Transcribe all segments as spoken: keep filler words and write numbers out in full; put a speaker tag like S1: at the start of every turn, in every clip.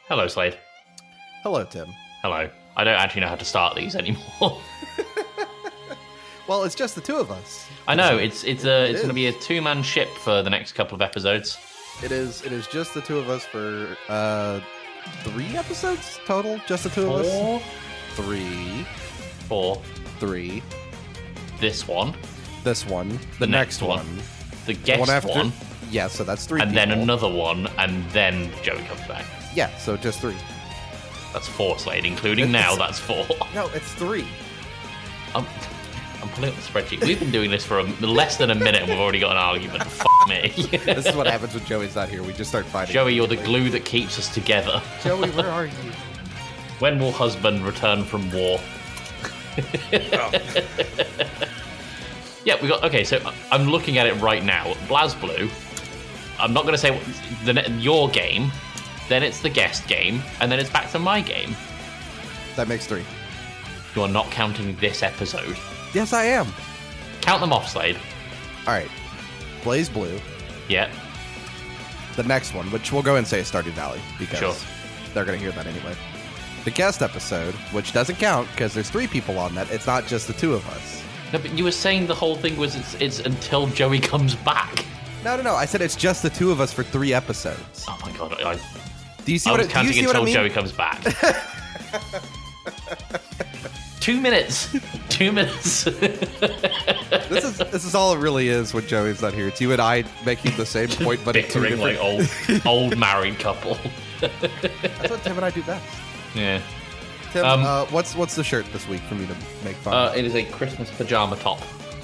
S1: Hello, Slade.
S2: Hello, Tim.
S1: Hello. I don't actually know how to start these anymore.
S2: Well, it's just the two of us.
S1: I know it's it's a
S2: It
S1: it's going to
S2: is.
S1: be a two man ship for the next couple of episodes.
S2: It is. It is just the two of us for uh, three episodes total. Just the two of us.
S1: Four,
S2: Three,
S1: four.
S2: three.
S1: This one,
S2: This one. The,
S1: The
S2: next,
S1: next one.
S2: one.
S1: the
S2: The
S1: guest
S2: one after.
S1: one,
S2: Yeah, so that's three.
S1: and then
S2: people.
S1: another one, and then Joey comes back.
S2: Yeah, so just three.
S1: That's four, Slade, including
S2: It's-
S1: now. That's four.
S2: No, it's three.
S1: I'm, I'm pulling up the spreadsheet. We've been doing this for a, less than a minute, and we've already got an argument. F me.
S2: This is what happens when Joey's not here. We just start fighting.
S1: Joey, you're the glue that keeps us together.
S2: Joey, where are you?
S1: When will husband return from war? Yeah, we got. Okay, so I'm looking at it right now. BlazBlue. I'm not going to say what, the ne- your game. Then it's the guest game, and then it's back to my game.
S2: That makes three.
S1: You are not counting this episode.
S2: Yes, I am.
S1: Count them off, Slade.
S2: All right. BlazBlue.
S1: Yeah.
S2: The next one, which we'll go and say is Stardew Valley, because
S1: Sure.
S2: they're going to hear that anyway. The guest episode, which doesn't count because there's three people on that. It's not just the two of us.
S1: No, but you were saying the whole thing was it's, it's until Joey comes back.
S2: No, no, no. I said it's just the two of us for three episodes.
S1: Oh my god! I,
S2: Do you see
S1: I
S2: what
S1: was
S2: I, do you
S1: counting
S2: see what I
S1: until
S2: mean?
S1: Joey comes back. Two minutes. Two minutes.
S2: This is this is all it really is when Joey's not here. It's you and I making the same point, but in two
S1: Bickering
S2: different.
S1: like old, old married couple.
S2: That's what Tim and I do best.
S1: Yeah.
S2: Tim,
S1: Um,
S2: uh, what's what's the shirt this week for me to make fun
S1: Uh,
S2: of?
S1: it is a Christmas pajama top.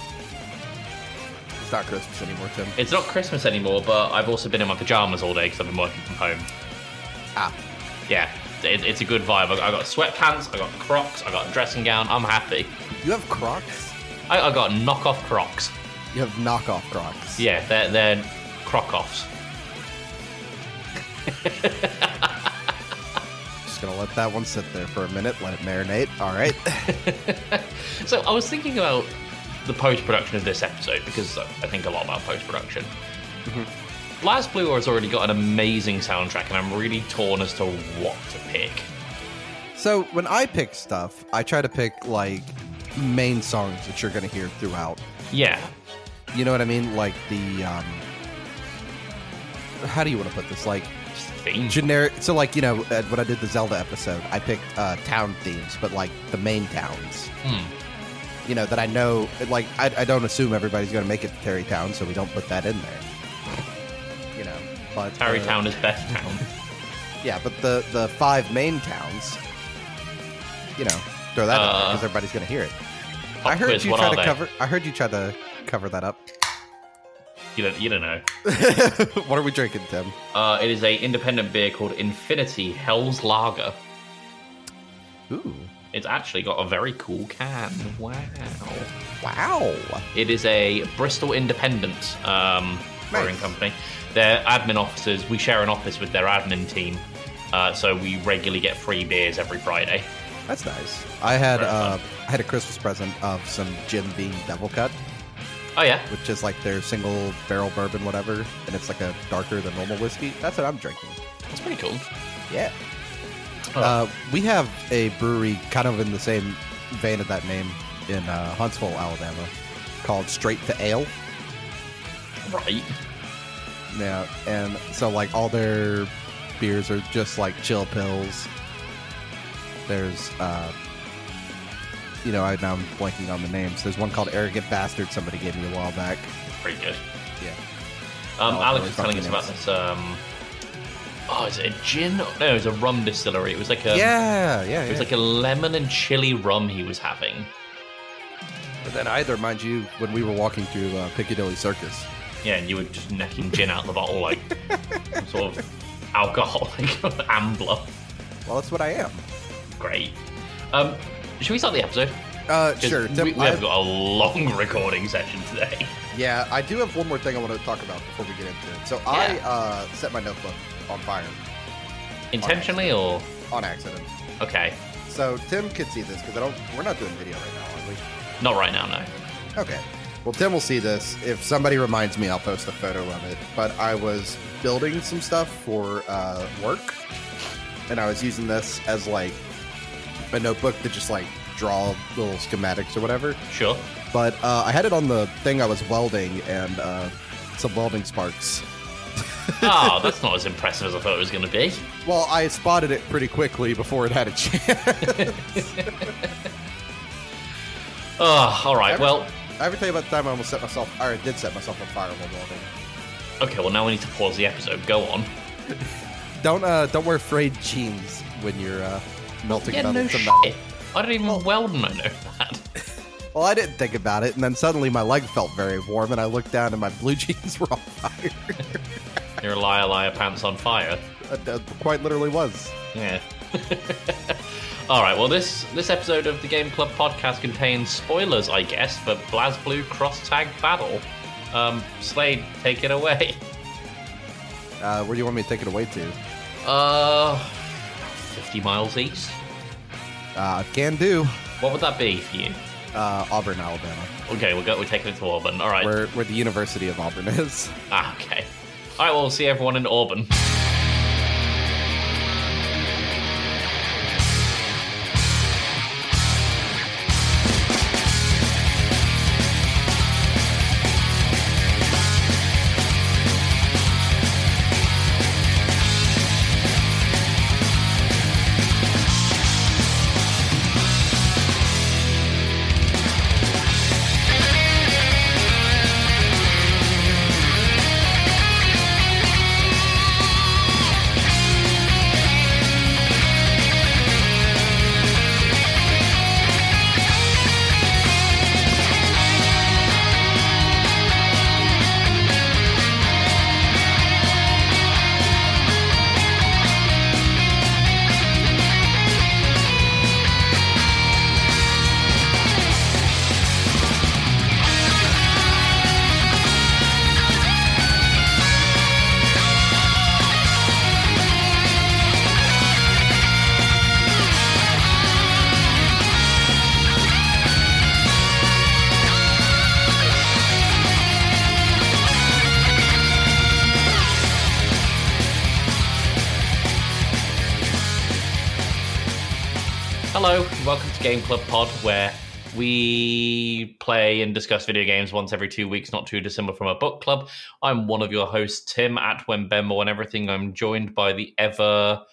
S2: It's not Christmas anymore, Tim.
S1: It's not Christmas anymore, but I've also been in my pajamas all day because I've been working from home.
S2: Ah,
S1: Yeah, it, it's a good vibe. I, I got sweatpants, I got Crocs, I got a dressing gown. I'm happy.
S2: you have Crocs?
S1: I, I got knockoff Crocs.
S2: You have knockoff Crocs.
S1: Yeah, they're they're Croc-offs.
S2: Just gonna let that one sit there for a minute, let it marinate. All right.
S1: So I was thinking about the post-production of this episode because I think a lot about post-production.
S2: Mm-hmm.
S1: BlazBlue has already got an amazing soundtrack, and I'm really torn as to what to pick.
S2: So when I pick stuff, I try to pick like main songs that you're gonna hear throughout.
S1: Yeah,
S2: You know what I mean? Like the um, how do you want to put this? Like
S1: just the theme.
S2: generic. So like you know uh, when I did the Zelda episode, I picked uh, town themes, but like the main towns.
S1: Hmm.
S2: You know that I know. Like I, I don't assume everybody's gonna make it to Terrytown, so we don't put that in there. You know, but uh,
S1: Tarrytown is best town.
S2: yeah, but the the five main towns. You know, throw that out there
S1: Uh,
S2: because everybody's gonna hear it.
S1: Pop
S2: I heard
S1: quiz,
S2: you
S1: what
S2: try
S1: are
S2: to
S1: they?
S2: cover. I heard you try to cover that up.
S1: You don't, you don't know.
S2: What are we drinking, Tim?
S1: Uh, it is a independent beer called Infinity Hell's Lager.
S2: Ooh,
S1: It's actually got a very cool can. Wow.
S2: wow!
S1: It is a Bristol independent um, brewing
S2: Nice.
S1: company. Their admin officers, we share an office with their admin team, uh, so we regularly get free beers every Friday.
S2: That's nice. I had
S1: Very
S2: uh,
S1: fun.
S2: I had a Christmas present of some Jim Beam Devil Cut,
S1: Oh yeah,
S2: which is like their single barrel bourbon, whatever, and it's like a darker than normal whiskey. That's what I'm drinking.
S1: that's pretty cool.
S2: Yeah.
S1: Oh.
S2: Uh, we have a brewery kind of in the same vein of that name in uh, Huntsville, Alabama, called Straight to Ale.
S1: Right.
S2: Yeah, and so like all their beers are just like chill pills. There's, uh, you know, I now I'm blanking on the names. There's one called Arrogant Bastard somebody gave me a while back.
S1: Pretty good.
S2: Yeah.
S1: Um,
S2: Oh,
S1: Alex
S2: really
S1: was telling us
S2: fucking
S1: about this. Um, oh, is it a gin? No, it was a rum distillery. It was like a
S2: yeah, yeah,
S1: It was
S2: yeah.
S1: like a lemon and chili rum he was having.
S2: And then I had to remind you when we were walking through uh, Piccadilly Circus.
S1: Yeah, and you were just necking gin out of the bottle like some sort of alcoholic ambler.
S2: Well, that's what I am.
S1: Great. Um, should we start the episode?
S2: Uh,
S1: 'Cause
S2: sure.
S1: We,
S2: Tim,
S1: we
S2: I-
S1: have got a long recording session today.
S2: yeah, I do have one more thing I want to talk about before we get into it. So I
S1: Yeah.
S2: uh, set my notebook on fire
S1: Intentionally or
S2: on accident.
S1: okay?
S2: So Tim could see this because I don't. We're not doing video right now, are we?
S1: Not right now, no.
S2: Okay. Well, Tim will see this. If somebody reminds me, I'll post a photo of it. But I was building some stuff for uh, work, and I was using this as like a notebook to just like draw little schematics or whatever.
S1: Sure.
S2: But uh, I had it on the thing I was welding, and uh, some welding sparks.
S1: Oh, that's not as impressive as I thought it was going to be.
S2: Well, I spotted it pretty quickly before it had a chance.
S1: Oh, all right.
S2: Ever,
S1: well,
S2: I ever tell you about the time I almost set myself, or I did set myself on fire while welding?
S1: Okay, well now we need to pause the episode. Go on.
S2: Don't uh, don't wear frayed jeans when you're uh, melting
S1: Yeah,
S2: metal
S1: no
S2: to
S1: shit.
S2: metal.
S1: I don't even
S2: Well-
S1: weld and I know that.
S2: Well, I didn't think about it, and then suddenly my leg felt very warm, and I looked down, and my blue jeans were on fire.
S1: You're a liar, liar, pants on fire.
S2: It uh, quite literally was.
S1: Yeah. All right. Well, this this episode of the Game Club podcast contains spoilers, I guess, for BlazBlue Cross Tag Battle. Um, Slade, take it away.
S2: Uh, where do you want me to take it away to?
S1: Uh, fifty miles east.
S2: Uh, can do.
S1: What would that be for you?
S2: Uh, Auburn, Alabama,
S1: Okay, we'll go. We're taking it to Auburn. All right.
S2: where where the University of Auburn is.
S1: Ah, okay. All right. Well, we'll see everyone in Auburn. Hello, welcome to Game Club Pod, where we play and discuss video games once every two weeks, not too dissimilar from a book club. I'm one of your hosts, Tim, at Wembembo and everything. I'm joined by the ever...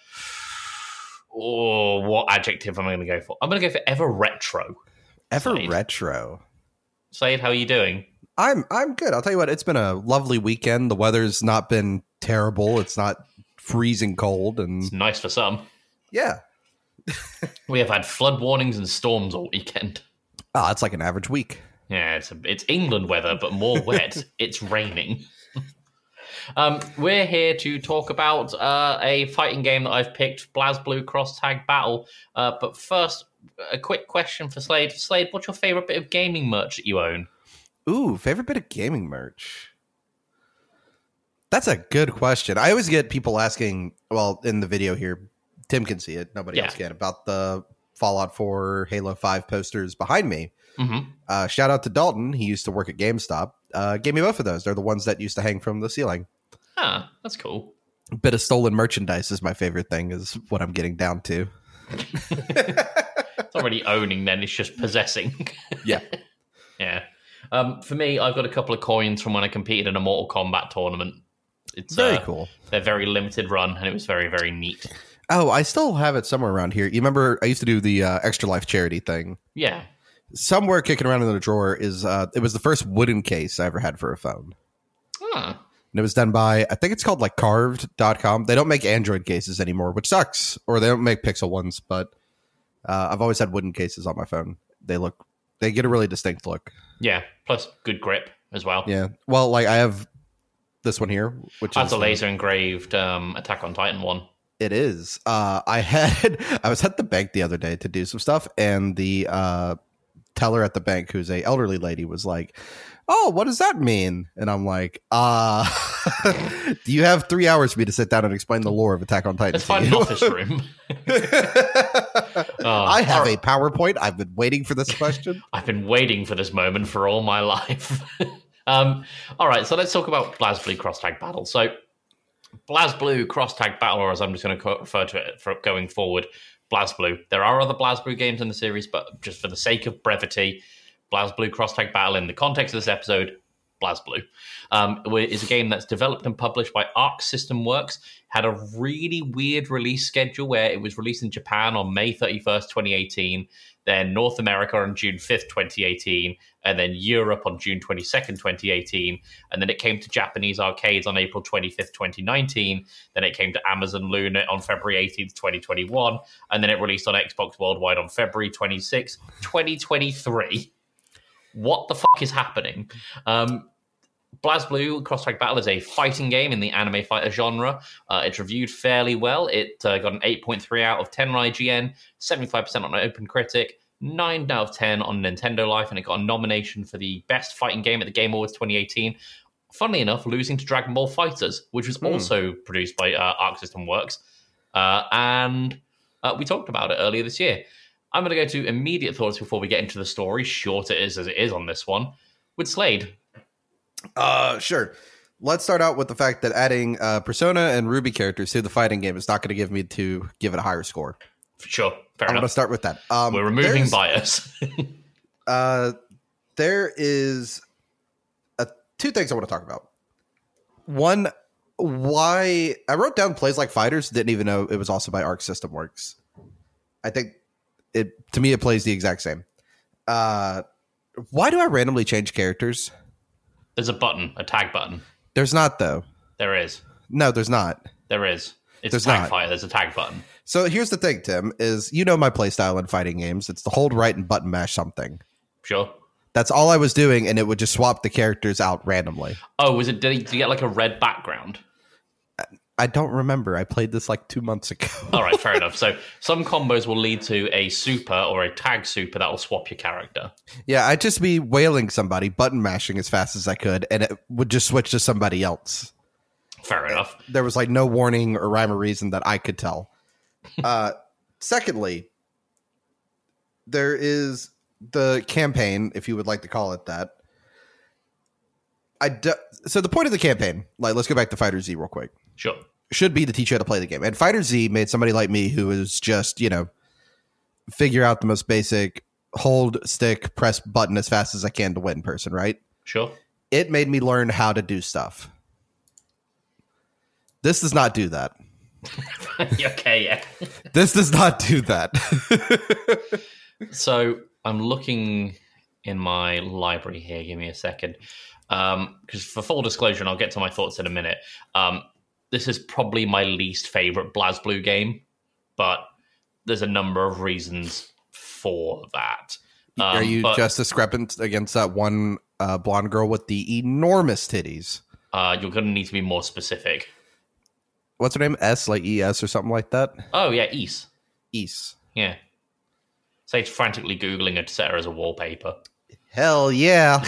S1: Oh, what adjective am I going to go for? I'm going to go for ever retro.
S2: Ever
S1: Slade.
S2: retro.
S1: Slade, how are you doing?
S2: I'm I'm good. I'll tell you what. It's been a lovely weekend. The weather's not been terrible. It's not freezing cold, and
S1: It's nice for some.
S2: yeah,
S1: We have had flood warnings and storms all weekend.
S2: oh, it's like an average week.
S1: Yeah, it's a, it's England weather, but more wet. It's raining. Um, we're here to talk about uh, a fighting game that I've picked, BlazBlue Cross Tag Battle. Uh, but first, a quick question for Slade. Slade, what's your favorite bit of gaming merch that you own?
S2: Ooh, favorite bit of gaming merch? That's a good question. I always get people asking, well, in the video here, Tim can see it, nobody
S1: Yeah.
S2: else can, about the Fallout four, Halo five posters behind me.
S1: Mm-hmm.
S2: Uh, shout out to Dalton. He used to work at GameStop. Uh, gave me both of those. They're the ones that used to hang from the ceiling.
S1: Ah, that's cool.
S2: Bit of stolen merchandise is my favorite thing, is what I'm getting down to.
S1: It's already owning, then it's just possessing.
S2: Yeah.
S1: Yeah. Um, for me, I've got a couple of coins from when I competed in a Mortal Kombat tournament. It's
S2: Very
S1: uh,
S2: cool.
S1: They're very limited run, and it was very, very neat.
S2: Oh, I still have it somewhere around here. You remember I used to do the uh, Extra Life charity thing.
S1: Yeah.
S2: Somewhere kicking around in the drawer is, uh, it was the first wooden case I ever had for a phone.
S1: Ah.
S2: And it was done by, I think it's called like carved dot com. They don't make Android cases anymore, which sucks. Or they don't make Pixel ones, but uh, I've always had wooden cases on my phone. They look, they get a really distinct look.
S1: Yeah. Plus, good grip as well.
S2: Yeah. Well, like I have this one here, which
S1: That's
S2: is
S1: a laser engraved um, Attack on Titan one.
S2: It is. Uh, I had, I was at the bank the other day to do some stuff, and the uh, teller at the bank, who's a elderly lady, was like, "Oh, what does that mean?" And I'm like, "Uh, do you have three hours for me to sit down and explain the lore of Attack on Titan?"
S1: Let's
S2: to
S1: find an
S2: you?"
S1: office room. Oh,
S2: I have
S1: all
S2: a
S1: right.
S2: PowerPoint. I've been waiting for this question.
S1: I've been waiting for this moment for all my life. um, all right, so let's talk about BlazBlue Cross Tag Battle. So BlazBlue Cross Tag Battle, or as I'm just going to refer to it for going forward, BlazBlue. There are other BlazBlue games in the series, but just for the sake of brevity, BlazBlue Cross Tag Battle in the context of this episode, BlazBlue, um, is a game that's developed and published by Arc System Works. Had a really weird release schedule where it was released in Japan on May thirty-first, twenty eighteen, then North America on June fifth, twenty eighteen, and then Europe on June twenty-second, twenty eighteen, and then it came to Japanese arcades on April twenty-fifth, twenty nineteen, then it came to Amazon Luna on February eighteenth, twenty twenty-one, and then it released on Xbox Worldwide on February twenty-sixth, twenty twenty-three. What the fuck is happening? Um, BlazBlue Cross Tag Battle is a fighting game in the anime fighter genre. Uh, it's reviewed fairly well. It uh, got an eight point three out of ten on I G N, seventy-five percent on OpenCritic, nine out of ten on Nintendo Life, and it got a nomination for the best fighting game at the Game Awards twenty eighteen. Funnily enough, losing to Dragon Ball FighterZ, which was mm. also produced by uh, Arc System Works. Uh, and uh, we talked about it earlier this year. I'm going to go to immediate thoughts before we get into the story, short it is as it is on this one, with Slade.
S2: Uh, sure. Let's start out with the fact that adding uh, Persona and Ruby characters to the fighting game is not going to give me to give it a higher score.
S1: Sure, fair
S2: I'm
S1: enough.
S2: going to start with that. Um,
S1: We're removing bias.
S2: uh, there is a, two things I want to talk about. One, why I wrote down Plays Like Fighters, didn't even know it was also by Arc System Works. I think it to me it plays the exact same. Uh, why do I randomly change characters?
S1: There's a button, a tag button.
S2: There's not, though.
S1: There is.
S2: No, there's not.
S1: There is. It's
S2: there's
S1: a tag
S2: not.
S1: fighter. There's a tag button.
S2: So here's the thing, Tim, is you know my play style in fighting games. It's to hold right and button mash something.
S1: Sure.
S2: That's all I was doing, and it would just swap the characters out randomly.
S1: Oh, was it? Did you get like a red background?
S2: I don't remember. I played this like two months ago.
S1: All right, fair enough. So some combos will lead to a super or a tag super that will swap your character.
S2: Yeah, I'd just be wailing somebody, button mashing as fast as I could, and it would just switch to somebody else.
S1: Fair enough.
S2: There was like no warning or rhyme or reason that I could tell. uh, secondly, there is the campaign, if you would like to call it that. I do, so the point of the campaign, like let's go back to Fighter Z real quick.
S1: Sure.
S2: Should be to teach you how to play the game. And Fighter Z made somebody like me who is just, you know, figure out the most basic hold, stick, press button as fast as I can to win person, right?
S1: Sure.
S2: It made me learn how to do stuff. This does not do that.
S1: Okay, yeah.
S2: This does not do that.
S1: So I'm looking in my library here. Give me a second. Um, because for full disclosure, and I'll get to my thoughts in a minute, um, this is probably my least favorite BlazBlue game, but there's a number of reasons for that. Um,
S2: Are you
S1: but,
S2: just discrepant against that one uh, blonde girl with the enormous titties?
S1: Uh, you're going to need to be more specific.
S2: What's her name? S, like E S or something like that?
S1: Oh, yeah, Ys.
S2: Ys.
S1: Yeah. Sage frantically Googling her to set her as a wallpaper.
S2: Hell yeah.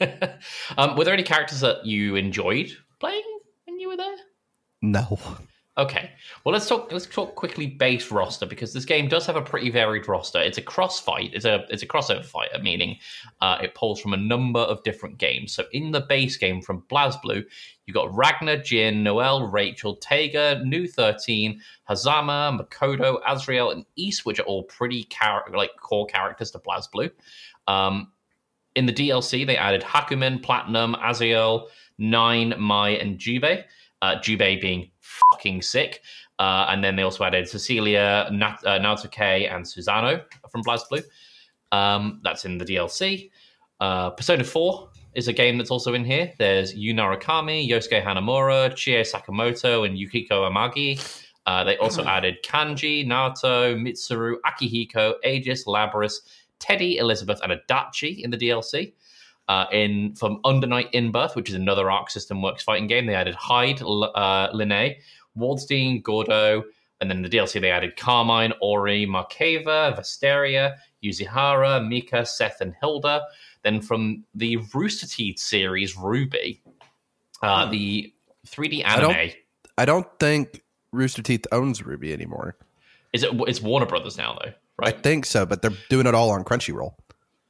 S1: um, were there any characters that you enjoyed playing when you were there?
S2: No.
S1: Okay. Well, let's talk. Let's talk quickly base roster, because this game does have a pretty varied roster. It's a cross fight. It's a it's a crossover fighter, meaning uh, it pulls from a number of different games. So in the base game from BlazBlue, you got Ragnar, Jin, Noelle, Rachel, Taiga, Nu thirteen, Hazama, Makoto, Azrael, and Ys, which are all pretty char- like core characters to BlazBlue. Um, in the D L C, they added Hakumen, Platinum, Azrael, Nine, Mai, and Jubei. Uh, Jubei being fucking sick. Uh, and then they also added Cecilia, Nat- uh, Naotoke, and Susano from BlazBlue. Um, that's in the D L C. Uh, Persona four is a game that's also in here. There's Yu Narukami, Yosuke Hanamura, Chie Sakamoto, and Yukiko Amagi. Uh, they also added Kanji, Naoto, Mitsuru, Akihiko, Aegis, Labris, Teddy, Elizabeth, and Adachi in the D L C. Uh, in from Under Night In-Birth, which is another Arc System Works fighting game, they added Hyde, uh, Linne, Waldstein, Gordo, and then in the D L C they added Carmine, Ori, Markeva, Vesteria, Yuzihara, Mika, Seth, and Hilda. Then from the Rooster Teeth series, Ruby, uh, the three D anime.
S2: I don't, I don't think Rooster Teeth owns Ruby anymore.
S1: Is it? It's Warner Brothers now, though, right?
S2: I think so, but they're doing it all on Crunchyroll.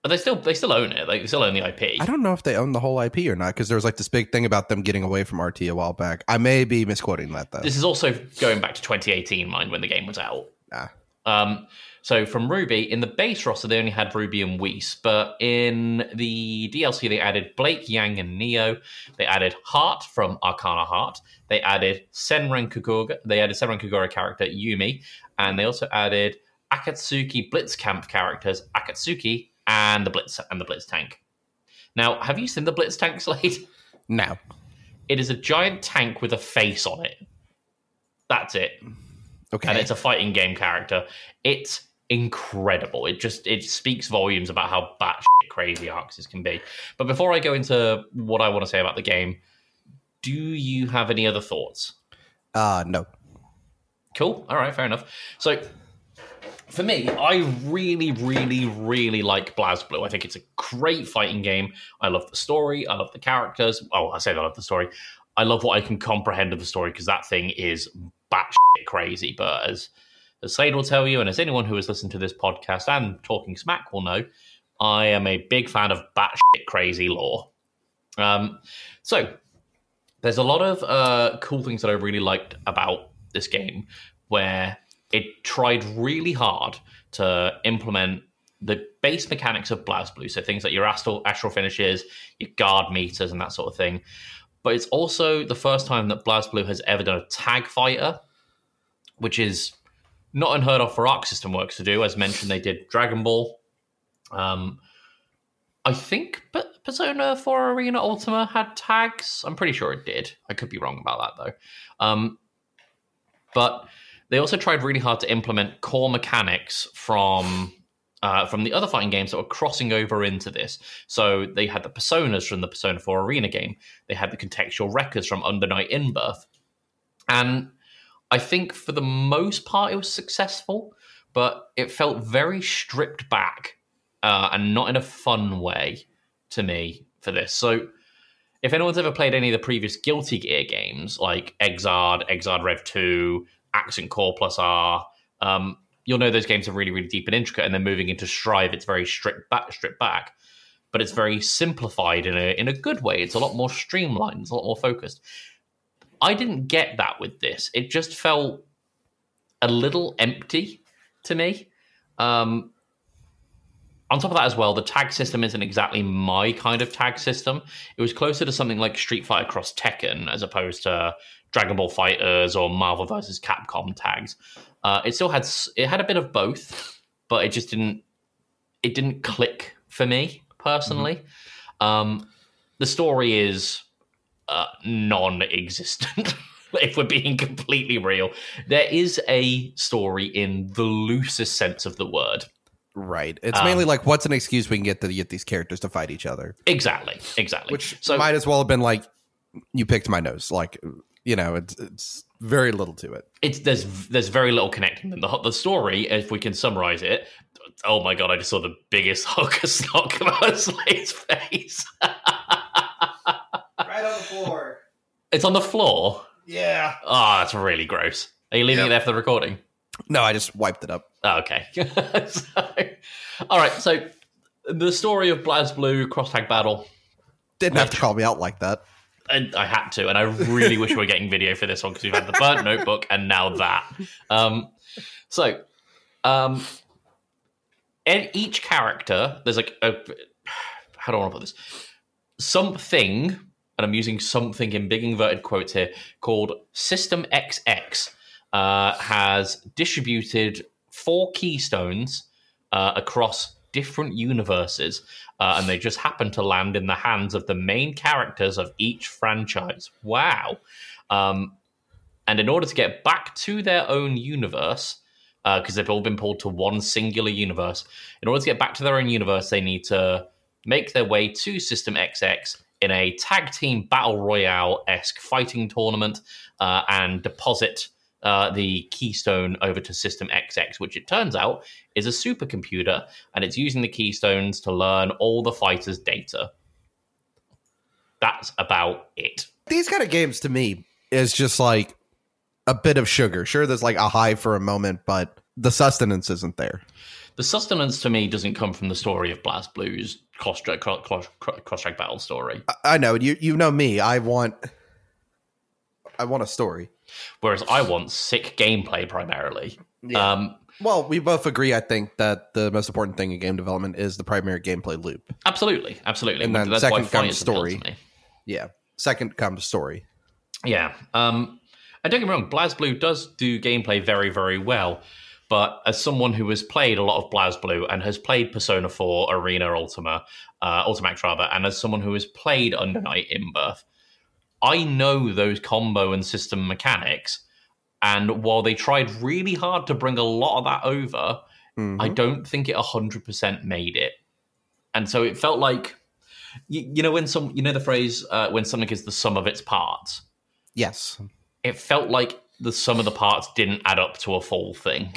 S1: But they still they still own it. Like, they still own the I P.
S2: I don't know if they own the whole I P or not, because there was like this big thing about them getting away from R T a while back. I may be misquoting that, though.
S1: This is also going back to twenty eighteen, mind, when the game was out.
S2: Ah.
S1: Um, so from Ruby, in the base roster, they only had Ruby and Whis, but in the D L C, they added Blake, Yang, and Neo. They added Heart from Arcana Heart. They added Senran Kagura. They added Senran Kagura character Yumi, and they also added Akatsuki Blitzcamp characters Akatsuki and the Blitz and the Blitz tank. Now, have you seen the Blitz tank, Slade?
S2: No.
S1: It is a giant tank with a face on it. That's it.
S2: Okay.
S1: And it's a fighting game character. It's incredible. It just it speaks volumes about how batshit crazy Arxes can be. But before I go into what I want to say about the game, do you have any other thoughts?
S2: Uh, no.
S1: Cool. All right, fair enough. So, for me, I really, really, really like BlazBlue. I think it's a great fighting game. I love the story. I love the characters. Oh, I say I love the story. I love what I can comprehend of the story, because that thing is batshit crazy. But as, as Slade will tell you, and as anyone who has listened to this podcast and Talking Smack will know, I am a big fan of batshit crazy lore. Um, so, there's a lot of uh, cool things that I really liked about this game, where it tried really hard to implement the base mechanics of BlazBlue, so things like your astral, astral finishes, your guard meters, and that sort of thing. But it's also the first time that BlazBlue has ever done a tag fighter, which is not unheard of for Arc System Works to do. As mentioned, they did Dragon Ball. Um, I think Persona four Arena Ultima had tags. I'm pretty sure it did. I could be wrong about that, though. Um, but they also tried really hard to implement core mechanics from uh, from the other fighting games that were crossing over into this. So they had the personas from the Persona four Arena game. They had the contextual records from Under Night In-Birth. And I think for the most part it was successful, but it felt very stripped back uh, and not in a fun way to me for this. So if anyone's ever played any of the previous Guilty Gear games, like Exard, Exard Rev two, Accent Core Plus R, um, you'll know those games are really, really deep and intricate, and then moving into Strive, it's very stripped back, stripped back, but it's very simplified in a in a good way. It's a lot more streamlined, it's a lot more focused. I didn't get that with this. It just felt a little empty to me. Um, on top of that as well, the tag system isn't exactly my kind of tag system. It was closer to something like Street Fighter Cross Tekken as opposed to Dragon Ball Fighters or Marvel versus Capcom tags. Uh, it still had it had a bit of both, but it just didn't it didn't click for me personally. Mm-hmm. Um, the story is uh, non-existent. If we're being completely real, there is a story in the loosest sense of the word.
S2: Right. It's
S1: um,
S2: mainly like, what's an excuse we can get to get these characters to fight each other?
S1: Exactly. Exactly.
S2: Which
S1: so,
S2: might as well have been like, you picked my nose. Like, you know, it's it's very little to it.
S1: It's there's there's very little connecting them. The the story, if we can summarize it, oh my god, I just saw the biggest hunk of snot come out of Slade's face.
S2: Right on the floor.
S1: It's on the floor.
S2: Yeah.
S1: Oh, that's really gross. Are you leaving yep. it there for the recording?
S2: No, I just wiped it up.
S1: Oh, okay. so, all right. So the story of BlazBlue Cross Tag Battle.
S2: Didn't have to call me out like that.
S1: And I had to, and I really wish we were getting video for this one, because we've had the burnt notebook and now that. Um, so, um, each character, there's like a, how do I want to put this? Something, and I'm using something in big inverted quotes here, called System X X, uh, has distributed four keystones uh, across different universes. Uh, and they just happen to land in the hands of the main characters of each franchise. Wow. Um, and in order to get back to their own universe, because uh, they've all been pulled to one singular universe, in order to get back to their own universe, they need to make their way to System X X in a tag team battle royale-esque fighting tournament uh, and deposit Uh, the keystone over to System X X, which it turns out is a supercomputer, and it's using the keystones to learn all the fighters' data. That's about it.
S2: These kind of games, to me, is just like a bit of sugar. Sure, there's like a high for a moment, but the sustenance isn't there.
S1: The sustenance to me doesn't come from the story of BlazBlue's cross track cross, cross track battle story.
S2: I, I know you. You know me. I want. I want a story.
S1: Whereas I want sick gameplay primarily.
S2: Yeah.
S1: Um,
S2: well, we both agree, I think, that the most important thing in game development is the primary gameplay loop.
S1: Absolutely, absolutely.
S2: And then
S1: That's
S2: second
S1: why
S2: comes
S1: story.
S2: story.
S1: To me.
S2: Yeah. Second comes story.
S1: Yeah. Um, and don't get me wrong, BlazBlue does do gameplay very, very well. But as someone who has played a lot of BlazBlue and has played Persona four, Arena, Ultima, uh, Ultimax rather, and as someone who has played Under Night in Birth, I know those combo and system mechanics. And while they tried really hard to bring a lot of that over, mm-hmm. I don't think it one hundred percent made it. And so it felt like, you, you know, when some, you know, the phrase, uh, when something is the sum of its parts.
S2: Yes.
S1: It felt like the sum of the parts didn't add up to a full thing.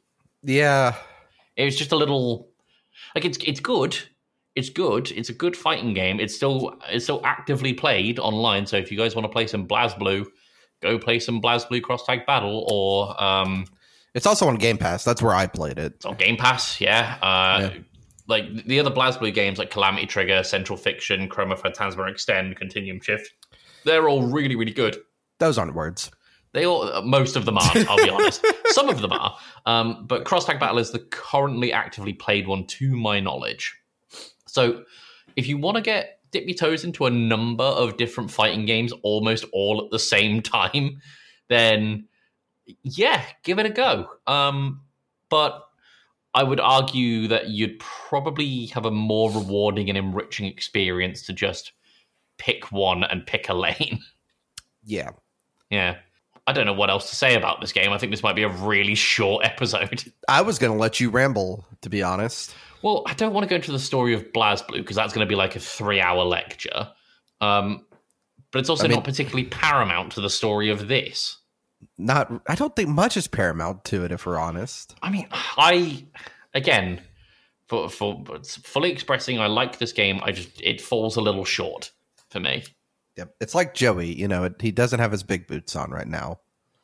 S2: Yeah.
S1: It was just a little, like, it's it's good. It's good. It's a good fighting game. It's still it's still actively played online. So if you guys want to play some BlazBlue, go play some BlazBlue Cross Tag Battle, or um,
S2: it's also on Game Pass. That's where I played it.
S1: It's on Game Pass, yeah. Uh,
S2: yeah.
S1: Like the other BlazBlue games, like Calamity Trigger, Central Fiction, Chroma Phantasma Extend, Continuum Shift, they're all really, really good.
S2: Those aren't words.
S1: They all, most of them are. I'll be honest. Some of them are, um, but Cross Tag Battle is the currently actively played one, to my knowledge. So, if you want to get dip your toes into a number of different fighting games, almost all at the same time, then yeah, give it a go. Um, but I would argue that you'd probably have a more rewarding and enriching experience to just pick one and pick a lane.
S2: Yeah.
S1: Yeah. I don't know what else to say about this game. I think this might be a really short episode.
S2: I was going to let you ramble, to be honest.
S1: Well, I don't want to go into the story of BlazBlue because that's going to be like a three-hour lecture. Um, but it's also I mean, not particularly paramount to the story of this.
S2: Not, I don't think much is paramount to it, if we're honest.
S1: I mean, I again, for for fully expressing, I like this game. I just it falls a little short for me.
S2: Yep, it's like Joey. You know, it, he doesn't have his big boots on right now.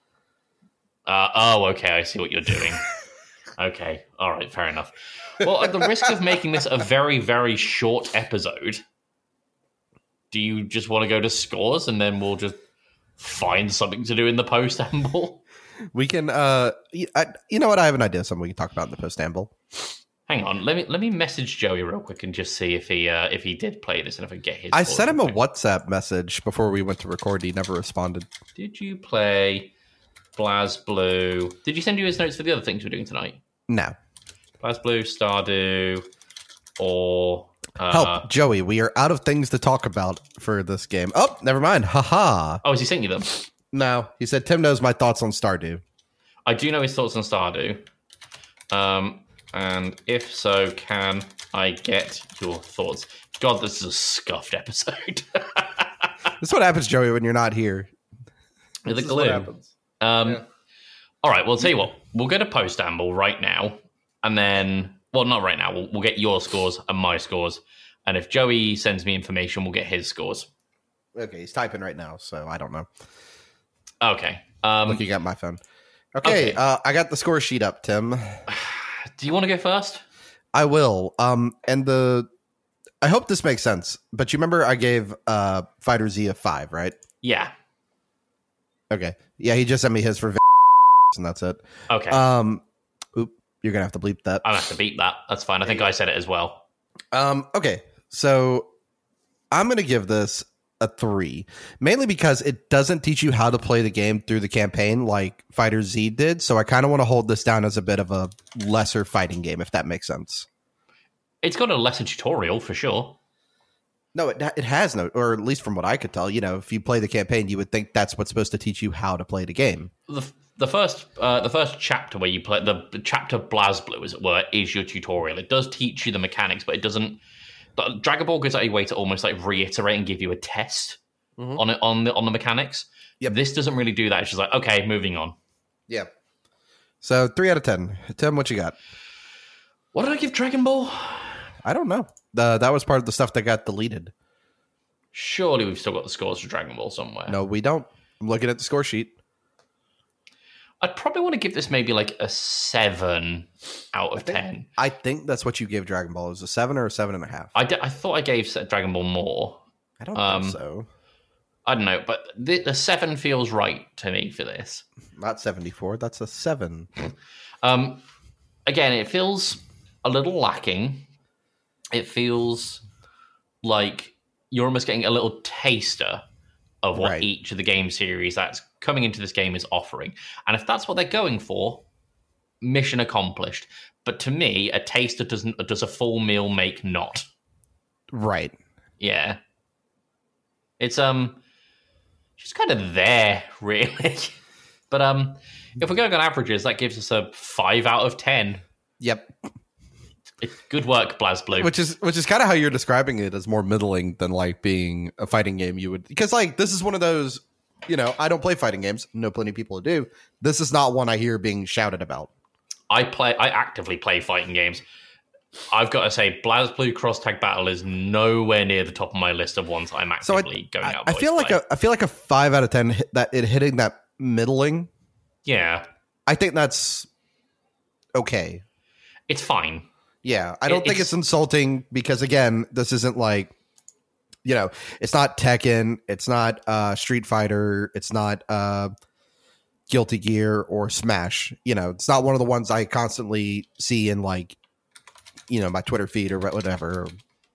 S1: Uh, oh, okay. I see what you're doing. Okay, all right, fair enough. Well, at the risk of making this a very, very short episode, do you just want to go to scores and then we'll just find something to do in the post-amble?
S2: We can, uh, I, you know what? I have an idea of something we can talk about in the post-amble.
S1: Hang on, let me let me message Joey real quick and just see if he uh, if he did play this and if I get his.
S2: I sent him a WhatsApp message before we went to record. He never responded.
S1: Did you play BlazBlue? Did you send you his notes for the other things we're doing tonight?
S2: No.
S1: BlazBlue, Stardew, or uh,
S2: help, Joey. We are out of things to talk about for this game. Oh, never mind. Haha.
S1: Oh, has he sent you them?
S2: No, he said Tim knows my thoughts on Stardew.
S1: I do know his thoughts on Stardew. Um. And if so, can I get your thoughts? God, this is a scuffed episode.
S2: That's what happens, Joey, when you're not here.
S1: The glue. What happens. Um, yeah. All right, well, I'll tell you what. We'll go to post-amble right now. And then, well, not right now. We'll, we'll get your scores and my scores. And if Joey sends me information, we'll get his scores.
S2: Okay, he's typing right now, so I don't know.
S1: Okay. Um,
S2: Looking at my phone. Okay, okay. Uh, I got the score sheet up, Tim.
S1: Do you want to go first?
S2: I will. Um, and the I hope this makes sense. But you remember I gave uh, Fighter Z a five, right?
S1: Yeah.
S2: Okay. Yeah, he just sent me his for and that's it.
S1: Okay.
S2: Um, oop, you're gonna have to bleep that.
S1: I'll have to beep that. That's fine. I think I said it as well.
S2: Um. Okay. So I'm gonna give this a three, mainly because it doesn't teach you how to play the game through the campaign like Fighter Z did. So I kind of want to hold this down as a bit of a lesser fighting game, if that makes sense.
S1: It's got a lesser tutorial for sure.
S2: No, it it has no, or at least from what I could tell, you know, if you play the campaign, you would think that's what's supposed to teach you how to play the game.
S1: The the first uh, the first chapter where you play the, the chapter BlazBlue, as it were, is your tutorial. It does teach you the mechanics, but it doesn't. Dragon Ball goes out of your way to almost like reiterate and give you a test mm-hmm. on it on the on the mechanics.
S2: Yep.
S1: This doesn't really do that. It's just like, okay, moving on.
S2: Yeah. So three out of ten. Tim, what you got?
S1: What did I give Dragon Ball?
S2: I don't know. Uh, that was part of the stuff that got deleted.
S1: Surely we've still got the scores for Dragon Ball somewhere.
S2: No, we don't. I'm looking at the score sheet.
S1: I'd probably want to give this maybe like a seven out of
S2: I think,
S1: ten.
S2: I think that's what you gave Dragon Ball. It was a seven or a seven and a half.
S1: I, d- I thought I gave Dragon Ball more.
S2: I don't
S1: um,
S2: think so.
S1: I don't know, but the, the seven feels right to me for this.
S2: Not seventy-four. That's a seven.
S1: Um, again, it feels a little lacking. It feels like you're almost getting a little taster of what
S2: Right.
S1: each of the game series that's coming into this game is offering. And if that's what they're going for, mission accomplished. But to me, a taster doesn't does a full meal make not.
S2: Right.
S1: Yeah. It's um just kind of there, really. But um if we're going on averages, that gives us a five out of ten.
S2: Yep.
S1: Good work, BlazBlue.
S2: Which is which is kind of how you're describing it, as more middling than like being a fighting game. You would, because like this is one of those, you know, I don't play fighting games. I know plenty of people who do. This is not one I hear being shouted about.
S1: I play. I actively play fighting games. I've got to say, BlazBlue Cross Tag Battle is nowhere near the top of my list of ones I'm
S2: So I,
S1: actively going
S2: I,
S1: out.
S2: I
S1: of
S2: feel
S1: my way
S2: like
S1: to
S2: a
S1: play.
S2: I feel like a five out of ten hit, that it hitting that middling.
S1: Yeah,
S2: I think that's okay.
S1: it's fine.
S2: Yeah, I don't
S1: It-
S2: think
S1: it's-
S2: it's insulting because, again, this isn't like, you know, it's not Tekken, it's not uh, Street Fighter, it's not uh, Guilty Gear or Smash. You know, it's not one of the ones I constantly see in like, you know, my Twitter feed or whatever.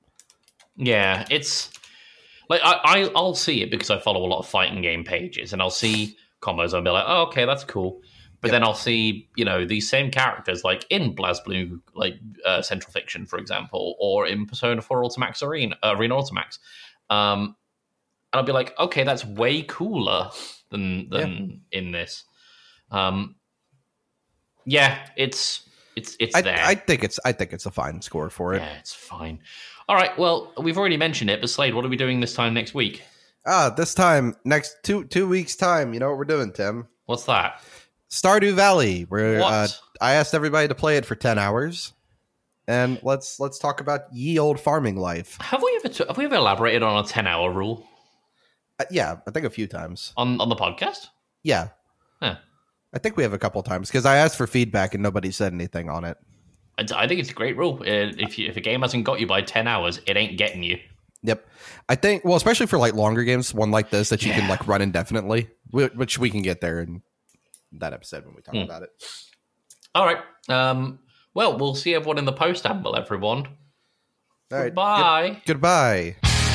S1: Yeah, it's like I, I I'll see it because I follow a lot of fighting game pages, and I'll see combos and I'll be like, oh, okay, that's cool. But
S2: Yep.
S1: then I'll see, you know, these same characters like in BlazBlue, like uh, Central Fiction, for example, or in Persona four Ultimax Arena, uh, Arena Ultimax. Um, and I'll be like, okay, that's way cooler than than in this. Um, yeah, it's it's it's
S2: I,
S1: there.
S2: I think it's I think it's a fine score for it.
S1: Yeah, it's fine. All right, well, we've already mentioned it, but Slade, what are we doing this time next week?
S2: Ah, this time next two two weeks time, you know what we're doing, Tim?
S1: What's that?
S2: Stardew Valley. Where
S1: What?
S2: uh, I asked everybody to play it for ten hours, and let's let's talk about ye old farming life.
S1: Have we ever t- have we ever elaborated on a ten hour rule
S2: Uh, yeah, I think a few times.
S1: on on the podcast?
S2: Yeah,
S1: Huh.
S2: I think we have a couple times because I asked for feedback and nobody said anything on it.
S1: I, I think it's a great rule. Uh, if you, if a game hasn't got you by ten hours, it ain't getting you.
S2: Yep, I think well, especially for like longer games, one like this that you
S1: Yeah.
S2: can like run indefinitely, whi- which we can get there in that episode when we talk
S1: Hmm.
S2: about it.
S1: All right. Um, well, we'll see everyone in the post amble, everyone.
S2: All right,
S1: Bye.
S2: good- goodbye.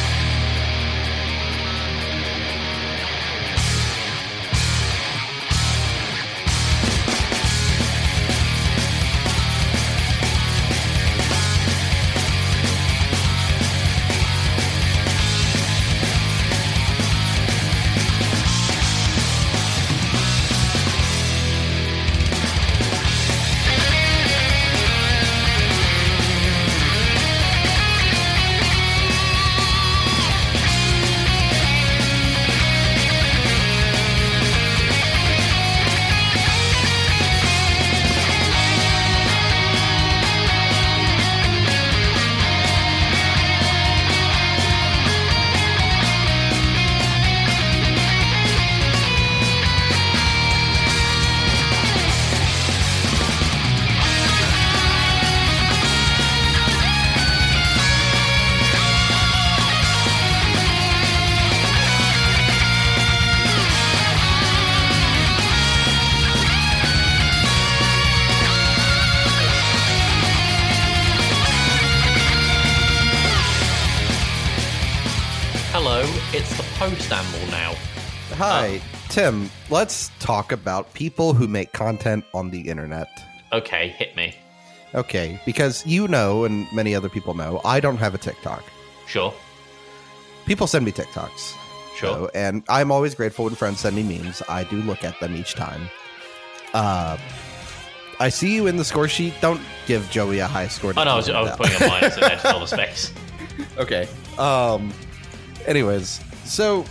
S1: Hello, it's the post amble now.
S2: Hi, Tim. Let's talk about people who make content on the internet.
S1: Okay, hit me.
S2: Okay, because you know, and many other people know, I don't have a TikTok.
S1: Sure,
S2: People send me TikToks.
S1: sure.
S2: So, and I'm always grateful when friends send me memes. I do look at them each time. Uh, I see you in the score sheet. Don't give Joey a high score.
S1: Oh no, I was, I was putting a minus in there to fill the space.
S2: Okay. Um. Anyways, so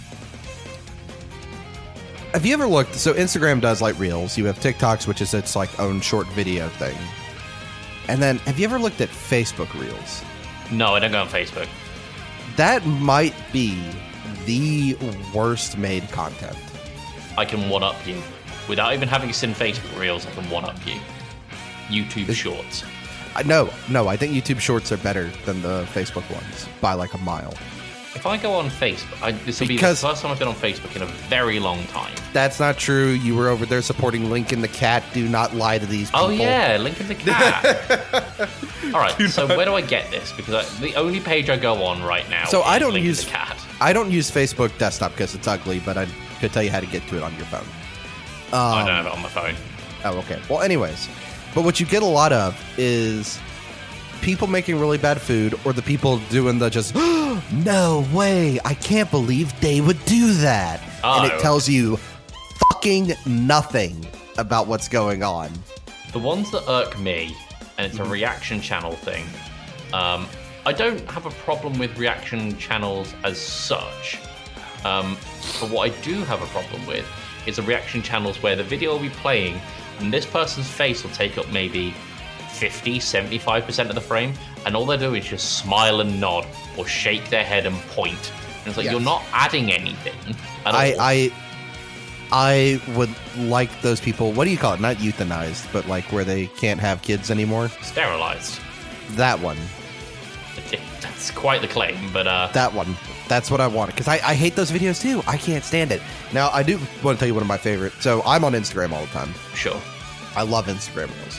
S2: have you ever looked? So Instagram does like Reels. You have TikToks, which is its like own short video thing. And then, have you ever looked at Facebook Reels?
S1: No, I don't go on Facebook.
S2: That might be the worst made content.
S1: I can one up you. without even having seen Facebook Reels, I can one-up you. YouTube Shorts.
S2: I, no, no, I think YouTube Shorts are better than the Facebook ones by like a mile.
S1: If I go on Facebook, I, this will
S2: Because-
S1: be the first time I've been on Facebook in a very long time.
S2: That's not true. You were over there supporting Lincoln the Cat. Do not lie to these people.
S1: Oh yeah, Lincoln the Cat. All right, so where do I get this? Because I, the only page I go on right now.
S2: So
S1: is
S2: I don't
S1: Lincoln
S2: use
S1: the Cat.
S2: I don't use Facebook desktop because it's ugly, but I could tell you how to get to it on your phone.
S1: I
S2: Um,
S1: don't have it on my phone.
S2: Oh, okay. Well, anyways, but what you get a lot of is people making really bad food, or the people doing the just no way, I can't believe they would do that,
S1: Oh.
S2: and it tells you fucking nothing about what's going on.
S1: The ones that irk me, and it's a reaction channel thing. Um, I don't have a problem with reaction channels as such. Um, but what I do have a problem with is the reaction channels where the video will be playing and this person's face will take up maybe fifty, seventy-five percent of the frame, and all they do is just smile and nod or shake their head and point. And it's like,
S2: Yes.
S1: you're not adding anything at
S2: I,
S1: all.
S2: I I would like those people. What do you call it? Not euthanized, but like where they can't have kids anymore.
S1: Sterilized.
S2: That one.
S1: That's quite the claim, but uh,
S2: That one. That's what I want. Because I, I hate those videos too. I can't stand it. Now, I do want to tell you one of my favorite. So I'm on Instagram all the time.
S1: sure.
S2: I love Instagram Reels.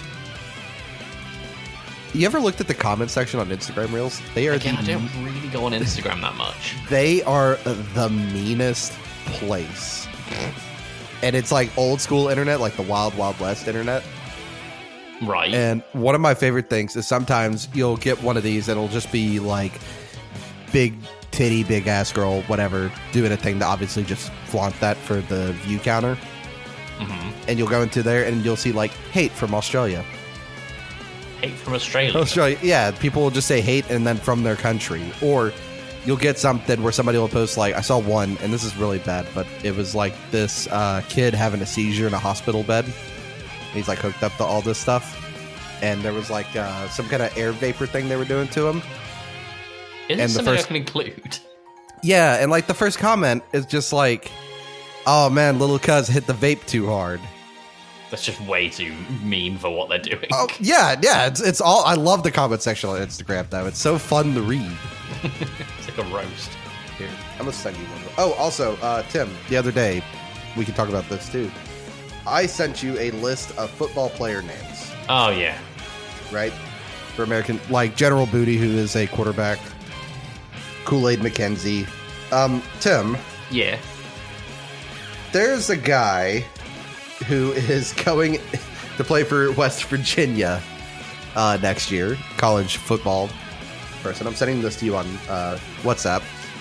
S2: You ever looked at the comment section on Instagram Reels? They are
S1: Again, I
S2: the,
S1: don't really go on Instagram that much.
S2: they are the meanest place. And it's like old school internet, like the Wild Wild West internet.
S1: Right.
S2: And one of my favorite things is sometimes you'll get one of these and it'll just be like big titty, big ass girl, whatever, doing a thing to obviously just flaunt that for the view counter.
S1: hmm
S2: And you'll go into there and you'll see like hate from Australia.
S1: Hate from Australia.
S2: Australia, yeah, people will just say hate and then from their country. Or you'll get something where somebody will post like, I saw one, and this is really bad, but it was like this uh, kid having a seizure in a hospital bed. He's like hooked up to all this stuff. And there was like uh, some kind of air vapor thing they were doing to him.
S1: Isn't
S2: and the
S1: something
S2: first-
S1: I can include?
S2: Yeah, and like the first comment is just like, oh man, little cuz hit the vape too hard.
S1: That's just way too mean for what they're doing.
S2: Oh yeah, yeah, it's it's all. I love the comment section on Instagram though. It's so fun to read.
S1: It's like a roast.
S2: Here, I'm gonna send you one. Oh, also, uh, Tim, the other day, we can talk about this too. I sent you a list of football player names,
S1: Oh, yeah.
S2: right? For American, like General Booty, who is a quarterback, Kool-Aid McKenzie. Um, Tim,
S1: Yeah.
S2: there's a guy who is going to play for West Virginia uh, next year, college football person. I'm sending this to you on uh, WhatsApp.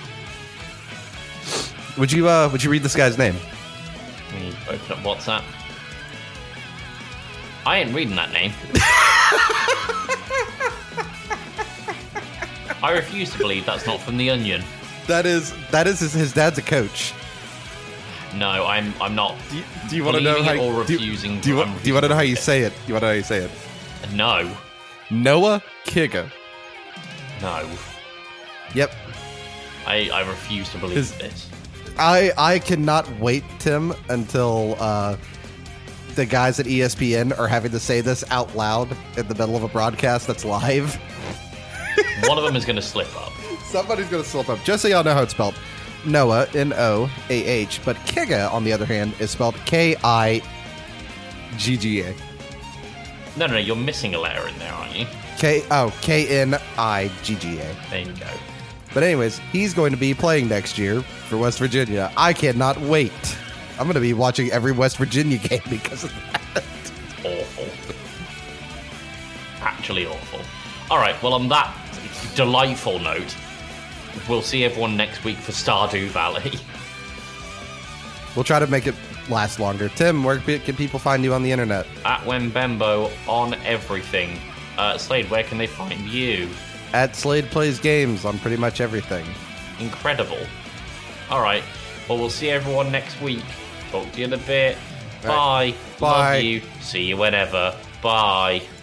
S2: Would you uh, would you read this guy's name?
S1: Let me open up WhatsApp. I ain't reading that name. I refuse to believe that's not from The Onion.
S2: That is that is his, his dad's a coach.
S1: No, I'm I'm not.
S2: Do you, do you want to know
S1: Believing
S2: how?
S1: it or
S2: do you-
S1: refusing
S2: Do you,
S1: to-
S2: want? Do you want to know how you say it? You want to know how you say it?
S1: No.
S2: Noah Kiga.
S1: No.
S2: Yep.
S1: I, I refuse to believe
S2: His-
S1: this.
S2: I I cannot wait, Tim, until uh, the guys at E S P N are having to say this out loud in the middle of a broadcast that's live.
S1: One of them is going to slip up.
S2: Somebody's gonna slip up. Just so y'all know how it's spelled. Noah, N O A H, but Kiga, on the other hand, is spelled K I G G A.
S1: No, no, no, you're missing a letter in there, aren't you?
S2: K oh K N I G G A.
S1: There you go.
S2: But anyways, he's going to be playing next year for West Virginia. I cannot wait. I'm going to be watching every West Virginia game because of that.
S1: Awful. Actually awful. All right, well, on that delightful note, we'll see everyone next week for Stardew Valley.
S2: We'll try to make it last longer. Tim, where can people find you on the internet?
S1: At Wembembo on everything. Uh, Slade, where can they find you?
S2: At Slade Plays Games on pretty much everything.
S1: Incredible. All right, well, we'll see everyone next week. Talk to you in a bit.
S2: All right.
S1: Bye.
S2: Bye.
S1: Love you. See you whenever. Bye.